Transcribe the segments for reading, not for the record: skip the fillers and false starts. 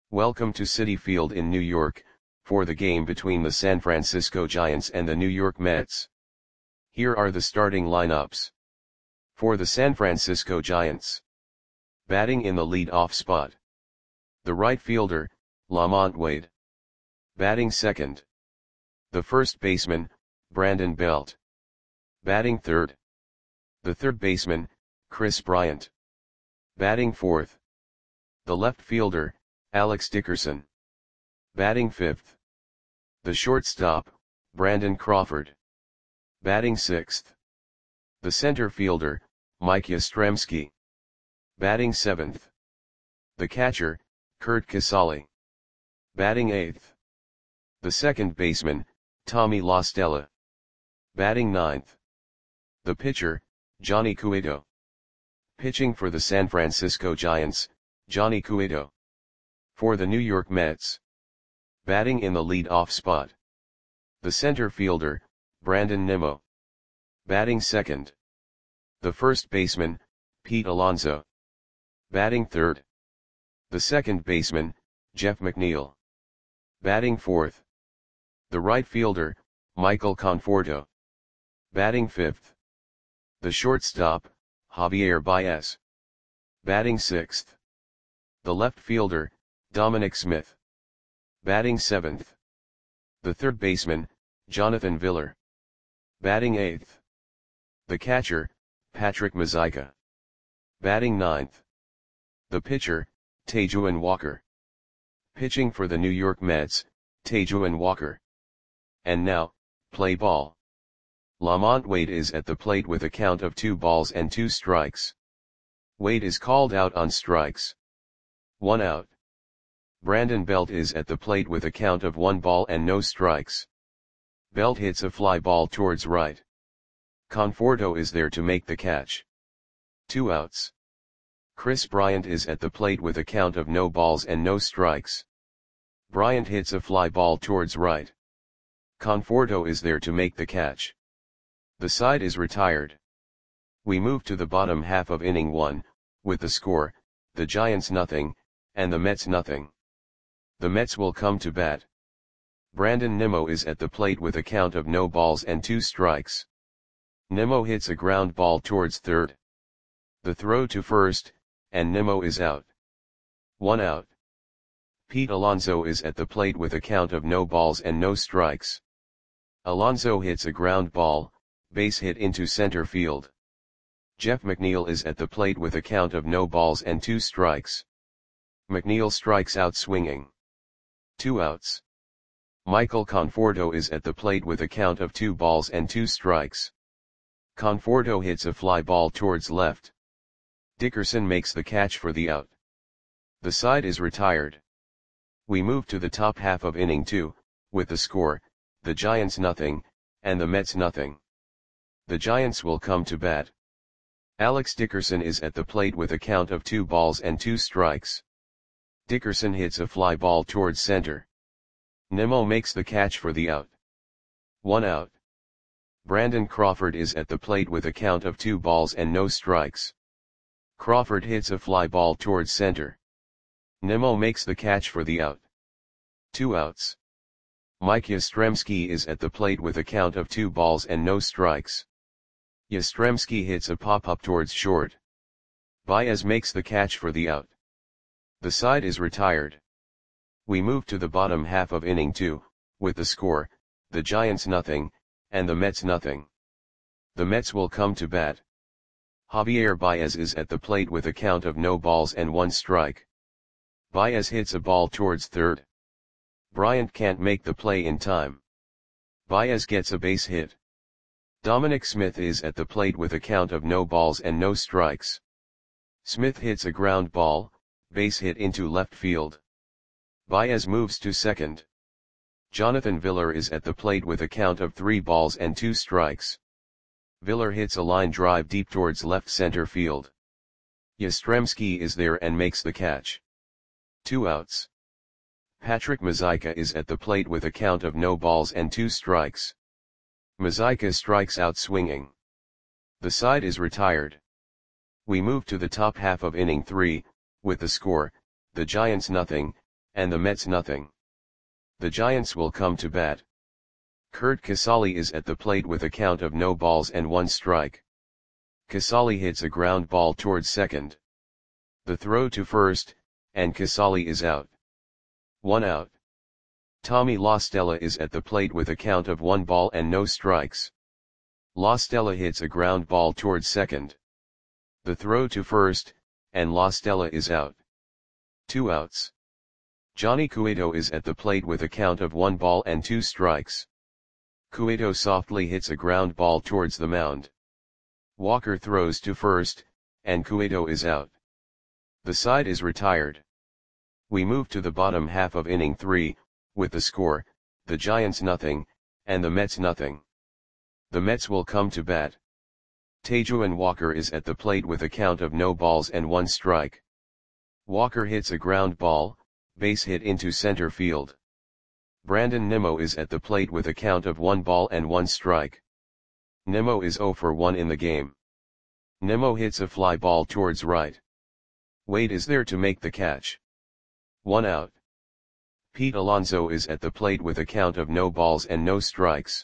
Welcome to Citi Field in New York, for the game between the San Francisco Giants and the New York Mets. Here are the starting lineups. For the San Francisco Giants. Batting in the lead-off spot. The right fielder, LaMonte Wade. Batting second. The first baseman, Brandon Belt. Batting third. The third baseman, Kris Bryant. Batting fourth. The left fielder, Alex Dickerson. Batting fifth. The shortstop, Brandon Crawford. Batting sixth. The center fielder, Mike Yastrzemski. Batting seventh. The catcher, Curt Casali. Batting eighth. The second baseman, Tommy La Stella. Batting ninth. The pitcher, Johnny Cueto. Pitching for the San Francisco Giants, Johnny Cueto. For the New York Mets. Batting in the lead-off spot. The center fielder, Brandon Nimmo. Batting second. The first baseman, Pete Alonso. Batting third. The second baseman, Jeff McNeil. Batting fourth. The right fielder, Michael Conforto. Batting fifth. The shortstop, Javier Baez. Batting sixth. The left fielder, Dominic Smith. Batting seventh. The third baseman, Jonathan Villar. Batting eighth. The catcher, Patrick Mazeika. Batting ninth. The pitcher, Taijuan Walker. Pitching for the New York Mets, Taijuan Walker. And now, play ball. LaMonte Wade is at the plate with a count of 2 balls and 2 strikes. Wade is called out on strikes. 1 out. Brandon Belt is at the plate with a count of 1 ball and no strikes. Belt hits a fly ball towards right. Conforto is there to make the catch. 2 outs. Kris Bryant is at the plate with a count of no balls and no strikes. Bryant hits a fly ball towards right. Conforto is there to make the catch. The side is retired. We move to the bottom half of inning 1, with the score, the Giants nothing, and the Mets nothing. The Mets will come to bat. Brandon Nimmo is at the plate with a count of no balls and 2 strikes. Nimmo hits a ground ball towards third. The throw to first, and Nimmo is out. 1 out. Pete Alonso is at the plate with a count of no balls and no strikes. Alonso hits a ground ball, base hit into center field. Jeff McNeil is at the plate with a count of no balls and 2 strikes. McNeil strikes out swinging. 2 outs. Michael Conforto is at the plate with a count of 2 balls and 2 strikes. Conforto hits a fly ball towards left. Dickerson makes the catch for the out. The side is retired. We move to the top half of inning 2, with the score, the Giants nothing, and the Mets nothing. The Giants will come to bat. Alex Dickerson is at the plate with a count of 2 balls and 2 strikes. Dickerson hits a fly ball towards center. Nimmo makes the catch for the out. 1 out. Brandon Crawford is at the plate with a count of 2 balls and no strikes. Crawford hits a fly ball towards center. Nimmo makes the catch for the out. 2 outs. Mike Yastrzemski is at the plate with a count of 2 balls and no strikes. Yastrzemski hits a pop-up towards short. Baez makes the catch for the out. The side is retired. We move to the bottom half of inning 2, with the score, the Giants nothing, and the Mets nothing. The Mets will come to bat. Javier Baez is at the plate with a count of no balls and 1 strike. Baez hits a ball towards third. Bryant can't make the play in time. Baez gets a base hit. Dominic Smith is at the plate with a count of no balls and no strikes. Smith hits a ground ball, base hit into left field. Baez moves to second. Jonathan Villar is at the plate with a count of 3 balls and 2 strikes. Villar hits a line drive deep towards left center field. Yastrzemski is there and makes the catch. 2 outs. Patrick Mazeika is at the plate with a count of no balls and 2 strikes. Mazeika strikes out swinging. The side is retired. We move to the top half of inning 3, with the score, the Giants nothing, and the Mets nothing. The Giants will come to bat. Curt Casali is at the plate with a count of no balls and one strike. Casali hits a ground ball towards second. The throw to first, and Casali is out. 1 out. Tommy La Stella is at the plate with a count of 1 ball and no strikes. La Stella hits a ground ball towards second. The throw to first, and La Stella is out. 2 outs. Johnny Cueto is at the plate with a count of 1 ball and 2 strikes. Cueto softly hits a ground ball towards the mound. Walker throws to first, and Cueto is out. The side is retired. We move to the bottom half of inning 3, with the score, the Giants nothing, and the Mets nothing. The Mets will come to bat. Taijuan Walker is at the plate with a count of no balls and 1 strike. Walker hits a ground ball, base hit into center field. Brandon Nimmo is at the plate with a count of 1 ball and 1 strike. Nimmo is 0 for 1 in the game. Nimmo hits a fly ball towards right. Wade is there to make the catch. 1 out. Pete Alonso is at the plate with a count of no balls and no strikes.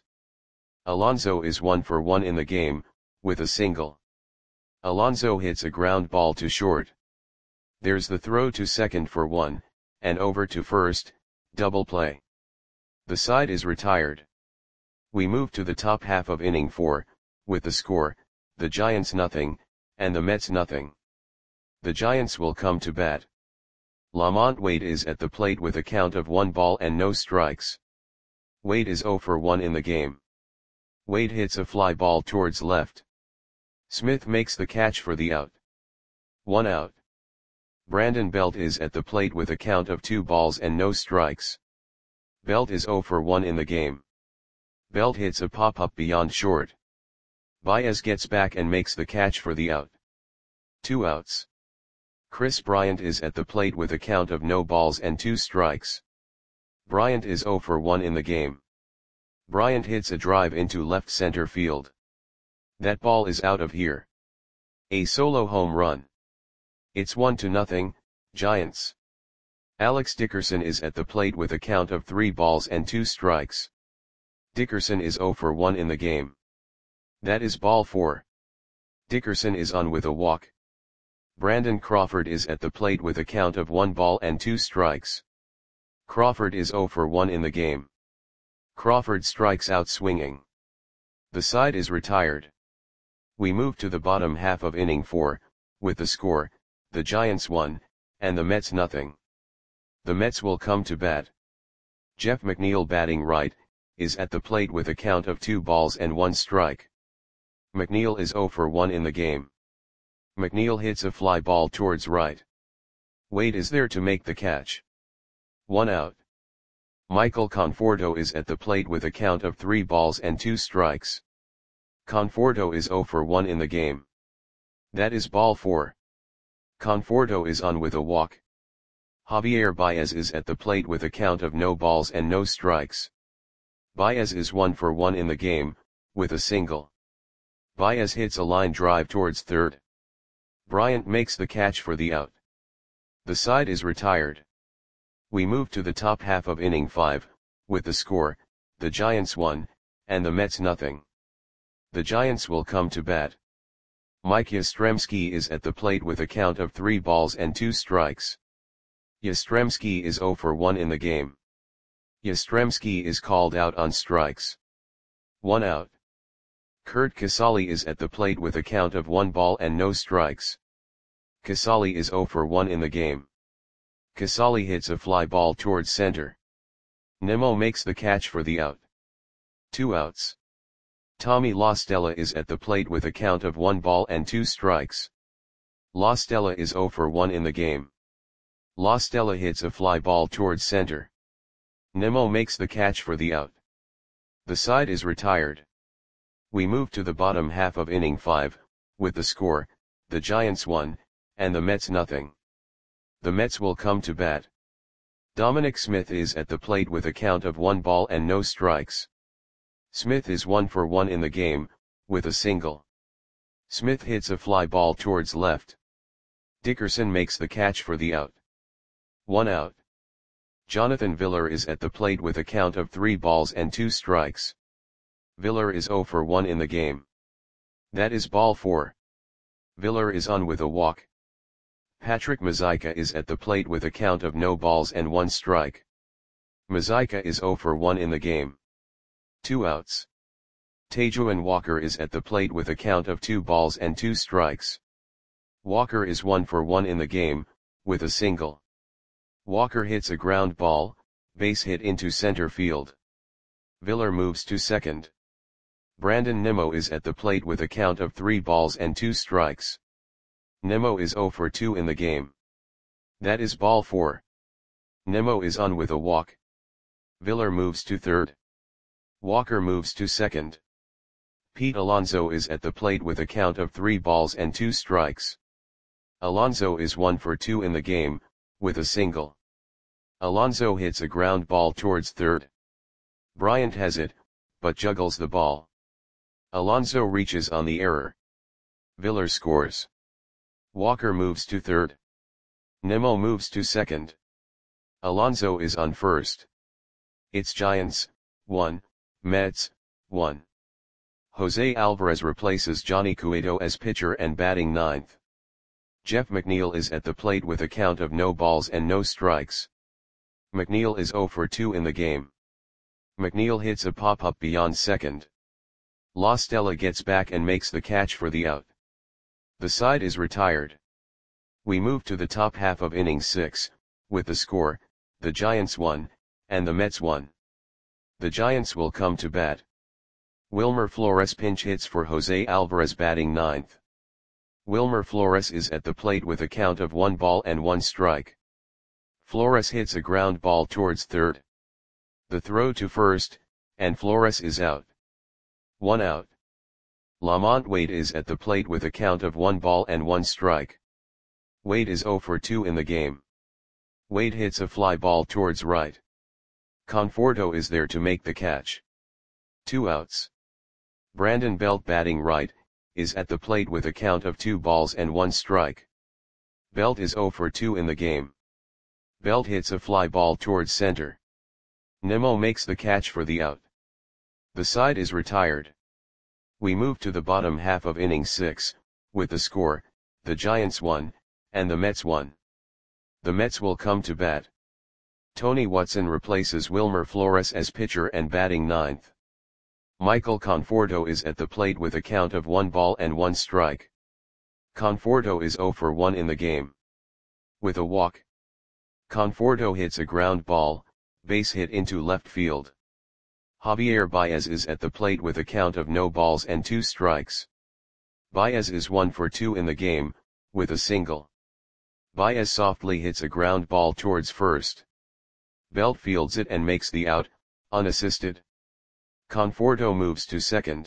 Alonso is 1 for 1 in the game, with a single. Alonso hits a ground ball to short. There's the throw to second for 1, and over to first, double play. The side is retired. We move to the top half of inning 4, with the score, the Giants nothing, and the Mets nothing. The Giants will come to bat. Lamont Wade is at the plate with a count of 1 ball and no strikes. Wade is 0 for 1 in the game. Wade hits a fly ball towards left. Smith makes the catch for the out. 1 out. Brandon Belt is at the plate with a count of 2 balls and no strikes. Belt is 0 for 1 in the game. Belt hits a pop-up beyond short. Baez gets back and makes the catch for the out. 2 outs. Chris Bryant is at the plate with a count of no balls and 2 strikes. Bryant is 0 for 1 in the game. Bryant hits a drive into left center field. That ball is out of here. A solo home run. It's 1-0, Giants. Alex Dickerson is at the plate with a count of 3 balls and 2 strikes. Dickerson is 0 for 1 in the game. That is ball 4. Dickerson is on with a walk. Brandon Crawford is at the plate with a count of 1 ball and 2 strikes. Crawford is 0 for 1 in the game. Crawford strikes out swinging. The side is retired. We move to the bottom half of inning 4, with the score, the Giants 1, and the Mets nothing. The Mets will come to bat. Jeff McNeil batting right, is at the plate with a count of 2 balls and 1 strike. McNeil is 0 for 1 in the game. McNeil hits a fly ball towards right. Wade is there to make the catch. 1 out. Michael Conforto is at the plate with a count of 3 balls and 2 strikes. Conforto is 0 for 1 in the game. That is ball 4. Conforto is on with a walk. Javier Baez is at the plate with a count of no balls and no strikes. Baez is 1 for 1 in the game, with a single. Baez hits a line drive towards third. Bryant makes the catch for the out. The side is retired. We move to the top half of inning 5, with the score, the Giants 1, and the Mets nothing. The Giants will come to bat. Mike Yastrzemski is at the plate with a count of 3 balls and 2 strikes. Yastrzemski is 0 for 1 in the game. Yastrzemski is called out on strikes. 1 out. Curt Casali is at the plate with a count of 1 ball and no strikes. Casali is 0 for 1 in the game. Casali hits a fly ball towards center. Nimmo makes the catch for the out. 2 outs. Tommy La Stella is at the plate with a count of 1 ball and 2 strikes. La Stella is 0 for 1 in the game. La Stella hits a fly ball towards center. Nimmo makes the catch for the out. The side is retired. We move to the bottom half of inning 5, with the score, the Giants 1, and the Mets nothing. The Mets will come to bat. Dominic Smith is at the plate with a count of 1 ball and no strikes. Smith is 1 for 1 in the game, with a single. Smith hits a fly ball towards left. Dickerson makes the catch for the out. 1 out. Jonathan Villar is at the plate with a count of 3 balls and 2 strikes. Villar is 0 for 1 in the game. That is ball 4. Villar is on with a walk. Patrick Mazeika is at the plate with a count of no balls and 1 strike. Mazeika is 0 for 1 in the game. 2 outs. Tejuan Walker is at the plate with a count of 2 balls and 2 strikes. Walker is 1 for 1 in the game, with a single. Walker hits a ground ball, base hit into center field. Villar moves to second. Brandon Nimmo is at the plate with a count of 3 balls and 2 strikes. Nimmo is 0 for 2 in the game. That is ball 4. Nimmo is on with a walk. Villar moves to third. Walker moves to second. Pete Alonso is at the plate with a count of 3 balls and 2 strikes. Alonso is 1 for 2 in the game, with a single. Alonso hits a ground ball towards third. Bryant has it, but juggles the ball. Alonso reaches on the error. Villar scores. Walker moves to third. Nimmo moves to second. Alonso is on first. It's Giants, 1, Mets, 1. Jose Alvarez replaces Johnny Cueto as pitcher and batting ninth. Jeff McNeil is at the plate with a count of no balls and no strikes. McNeil is 0 for 2 in the game. McNeil hits a pop-up beyond second. La Stella gets back and makes the catch for the out. The side is retired. We move to the top half of inning 6, with the score, the Giants 1, and the Mets 1. The Giants will come to bat. Wilmer Flores pinch hits for Jose Alvarez batting ninth. Wilmer Flores is at the plate with a count of 1 ball and 1 strike. Flores hits a ground ball towards third. The throw to first, and Flores is out. 1 out. Lamont Wade is at the plate with a count of 1 ball and 1 strike. Wade is 0 for 2 in the game. Wade hits a fly ball towards right. Conforto is there to make the catch. 2 outs. Brandon Belt batting right, is at the plate with a count of 2 balls and 1 strike. Belt is 0 for 2 in the game. Belt hits a fly ball towards center. Nimmo makes the catch for the out. The side is retired. We move to the bottom half of inning 6, with the score, the Giants 1, and the Mets 1. The Mets will come to bat. Tony Watson replaces Wilmer Flores as pitcher and batting ninth. Michael Conforto is at the plate with a count of 1 ball and 1 strike. Conforto is 0 for 1 in the game. With a walk. Conforto hits a ground ball, base hit into left field. Javier Baez is at the plate with a count of no balls and 2 strikes. Baez is 1 for 2 in the game, with a single. Baez softly hits a ground ball towards first. Belt fields it and makes the out, unassisted. Conforto moves to second.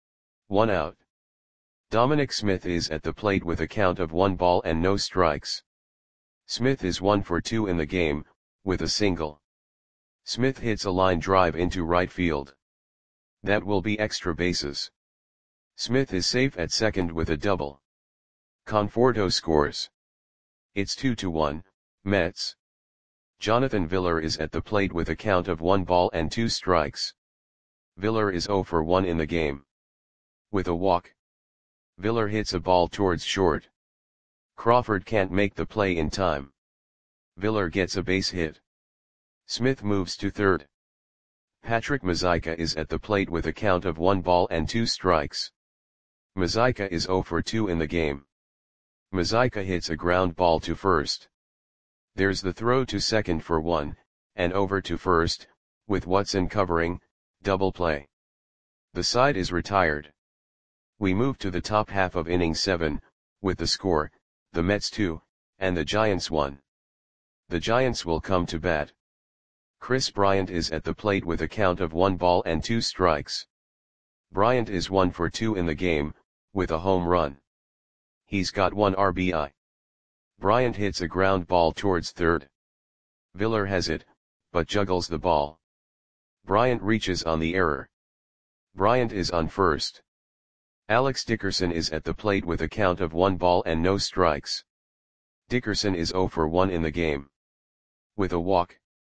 1 out. Dominic Smith is at the plate with a count of 1 ball and no strikes. Smith is 1 for 2 in the game, with a single. Smith hits a line drive into right field. That will be extra bases. Smith is safe at second with a double. Conforto scores. It's 2-1, Mets. Jonathan Villar is at the plate with a count of 1 ball and 2 strikes. Villar is 0 for 1 in the game. With a walk. Villar hits a ball towards short. Crawford can't make the play in time. Villar gets a base hit. Smith moves to third. Patrick Mazeika is at the plate with a count of 1 ball and 2 strikes. Mazeika is 0 for 2 in the game. Mazeika hits a ground ball to first. There's the throw to second for 1, and over to first, with Watson covering, double play. The side is retired. We move to the top half of inning 7, with the score, the Mets 2, and the Giants 1. The Giants will come to bat. Chris Bryant is at the plate with a count of 1 ball and 2 strikes. Bryant is 1 for 2 in the game, with a home run. He's got 1 RBI. Bryant hits a ground ball towards third. Villar has it, but juggles the ball. Bryant reaches on the error. Bryant is on first. Alex Dickerson is at the plate with a count of 1 ball and no strikes. Dickerson is 0 for 1 in the game. With a walk.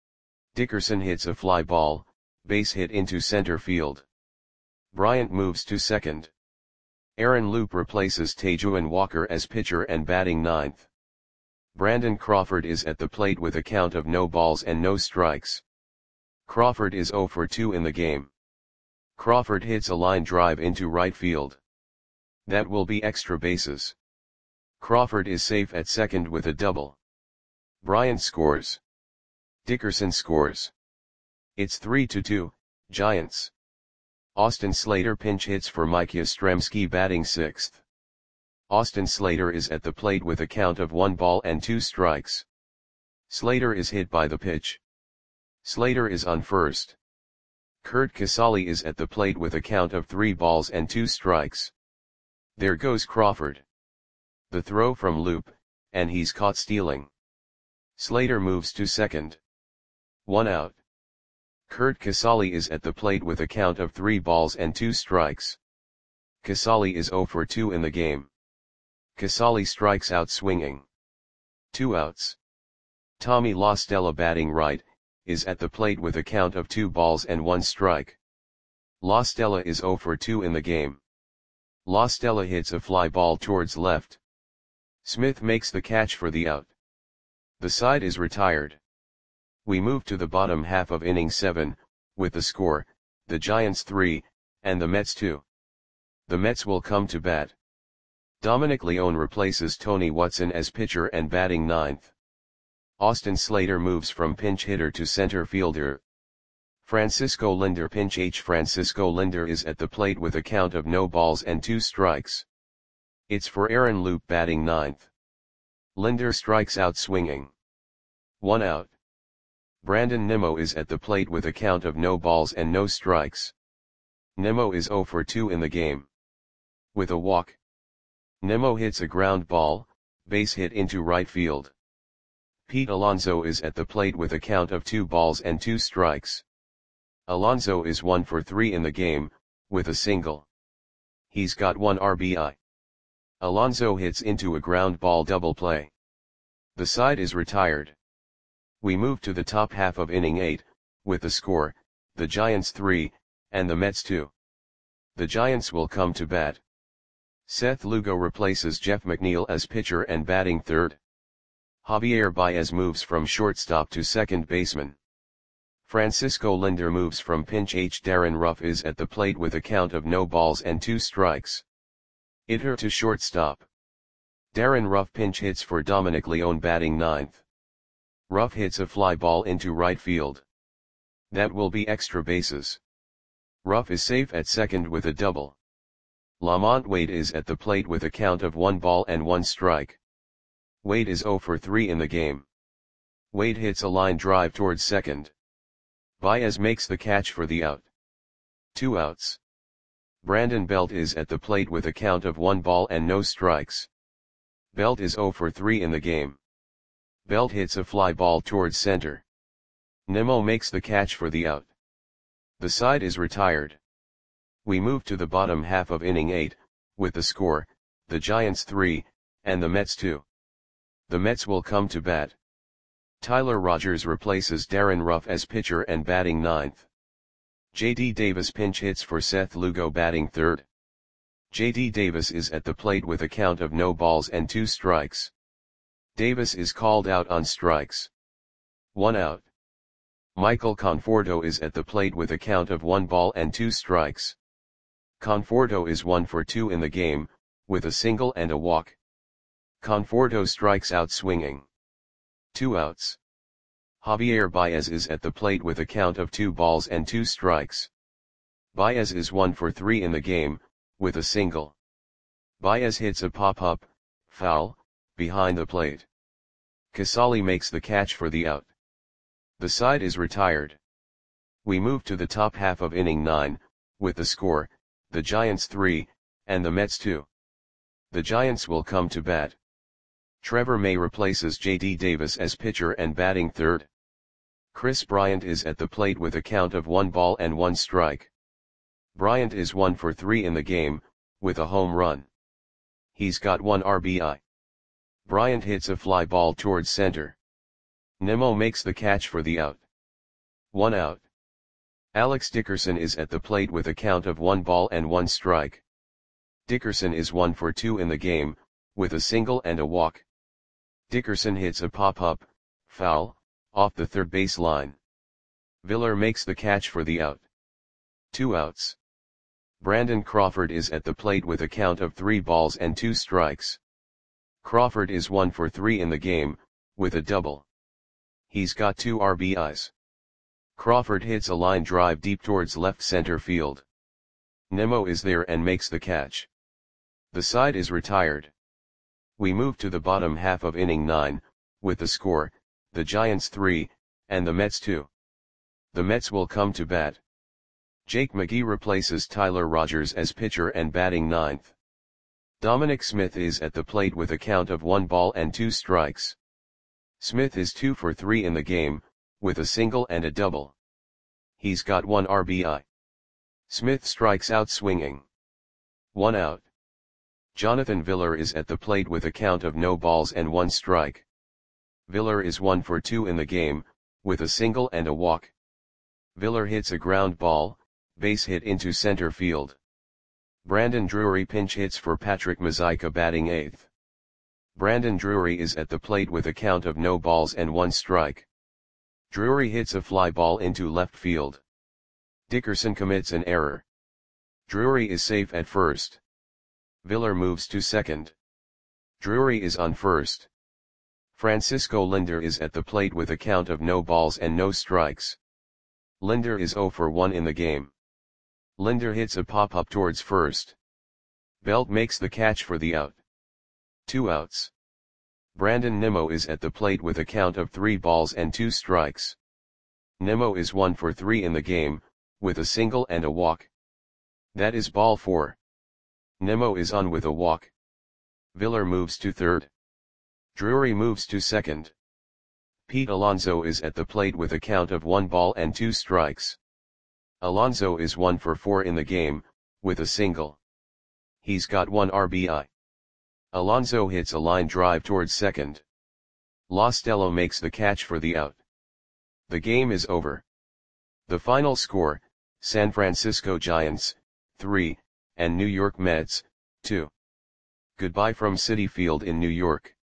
Dickerson hits a fly ball, base hit into center field. Bryant moves to second. Aaron Loup replaces Tejuan Walker as pitcher and batting ninth. Brandon Crawford is at the plate with a count of no balls and no strikes. Crawford is 0 for 2 in the game. Crawford hits a line drive into right field. That will be extra bases. Crawford is safe at second with a double. Bryant scores. Dickerson scores. It's 3-2, Giants. Austin Slater pinch hits for Mike Yastrzemski batting sixth. Austin Slater is at the plate with a count of 1 ball and 2 strikes. Slater is hit by the pitch. Slater is on first. Curt Casali is at the plate with a count of 3 balls and 2 strikes. There goes Crawford. The throw from Loup, and he's caught stealing. Slater moves to second. 1 out. Curt Casali is at the plate with a count of 3 balls and 2 strikes. Casali is 0 for 2 in the game. Casali strikes out swinging. 2 outs. Tommy La Stella batting right, is at the plate with a count of 2 balls and 1 strike. La Stella is 0 for 2 in the game. La Stella hits a fly ball towards left. Smith makes the catch for the out. The side is retired. We move to the bottom half of inning 7, with the score, the Giants 3, and the Mets 2. The Mets will come to bat. Dominic Leone replaces Tony Watson as pitcher and batting ninth. Austin Slater moves from pinch hitter to center fielder. Francisco Lindor pinch H. Francisco Lindor is at the plate with a count of no balls and 2 strikes. It's for Aaron Loup batting ninth. Lindor strikes out swinging. 1 out. Brandon Nimmo is at the plate with a count of no balls and no strikes. Nimmo is 0 for 2 in the game. With a walk. Nimmo hits a ground ball, base hit into right field. Pete Alonso is at the plate with a count of 2 balls and 2 strikes. Alonso is 1 for 3 in the game, with a single. He's got 1 RBI. Alonso hits into a ground ball double play. The side is retired. We move to the top half of inning 8, with the score, the Giants 3, and the Mets 2. The Giants will come to bat. Seth Lugo replaces Jeff McNeil as pitcher and batting third. Javier Baez moves from shortstop to second baseman. Francisco Lindor moves from pinch H. Darren Ruff is at the plate with a count of no balls and 2 strikes. Hitter to shortstop. Darren Ruff pinch hits for Dominic Leone batting ninth. Ruff hits a fly ball into right field. That will be extra bases. Ruff is safe at second with a double. Lamont Wade is at the plate with a count of 1 ball and 1 strike. Wade is 0 for 3 in the game. Wade hits a line drive towards second. Baez makes the catch for the out. 2 outs. Brandon Belt is at the plate with a count of 1 ball and no strikes. Belt is 0 for 3 in the game. Belt hits a fly ball towards center. Nimmo makes the catch for the out. The side is retired. We move to the bottom half of inning 8, with the score, the Giants 3, and the Mets 2. The Mets will come to bat. Tyler Rogers replaces Darren Ruff as pitcher and batting ninth. J.D. Davis pinch hits for Seth Lugo batting third. J.D. Davis is at the plate with a count of no balls and 2 strikes. Davis is called out on strikes. 1 out. Michael Conforto is at the plate with a count of 1 ball and 2 strikes. Conforto is 1 for 2 in the game, with a single and a walk. Conforto strikes out swinging. 2 outs. Javier Baez is at the plate with a count of 2 balls and 2 strikes. Baez is 1 for 3 in the game, with a single. Baez hits a pop-up, foul, behind the plate. Casali makes the catch for the out. The side is retired. We move to the top half of inning 9, with the score, the Giants 3, and the Mets 2. The Giants will come to bat. Trevor May replaces J.D. Davis as pitcher and batting third. Chris Bryant is at the plate with a count of 1 ball and 1 strike. Bryant is 1 for 3 in the game, with a home run. He's got 1 RBI. Bryant hits a fly ball towards center. Nimmo makes the catch for the out. 1 out. Alex Dickerson is at the plate with a count of 1 ball and 1 strike. Dickerson is 1 for 2 in the game, with a single and a walk. Dickerson hits a pop-up, foul, off the third base line. Viller makes the catch for the out. 2 outs. Brandon Crawford is at the plate with a count of 3 balls and 2 strikes. Crawford is 1 for 3 in the game, with a double. He's got 2 RBIs. Crawford hits a line drive deep towards left center field. Nimmo is there and makes the catch. The side is retired. We move to the bottom half of inning 9, with the score, the Giants 3, and the Mets 2. The Mets will come to bat. Jake McGee replaces Tyler Rogers as pitcher and batting 9th. Dominic Smith is at the plate with a count of 1 ball and 2 strikes. Smith is 2 for 3 in the game, with a single and a double. He's got 1 RBI. Smith strikes out swinging. 1 out. Jonathan Viller is at the plate with a count of no balls and 1 strike. Viller is 1 for 2 in the game, with a single and a walk. Viller hits a ground ball, base hit into center field. Brandon Drury pinch hits for Patrick Mazeika batting 8th. Brandon Drury is at the plate with a count of no balls and 1 strike. Drury hits a fly ball into left field. Dickerson commits an error. Drury is safe at first. Viller moves to second. Drury is on first. Francisco Lindor is at the plate with a count of no balls and no strikes. Lindor is 0 for 1 in the game. Lindor hits a pop-up towards first. Belt makes the catch for the out. 2 outs. Brandon Nimmo is at the plate with a count of 3 balls and 2 strikes. Nimmo is 1 for 3 in the game, with a single and a walk. That is ball 4. Nimmo is on with a walk. Viller moves to third. Drury moves to second. Pete Alonso is at the plate with a count of 1 ball and 2 strikes. Alonso is 1 for 4 in the game, with a single. He's got 1 RBI. Alonso hits a line drive towards second. Lostello makes the catch for the out. The game is over. The final score, San Francisco Giants, 3, and New York Mets, 2. Goodbye from Citi Field in New York.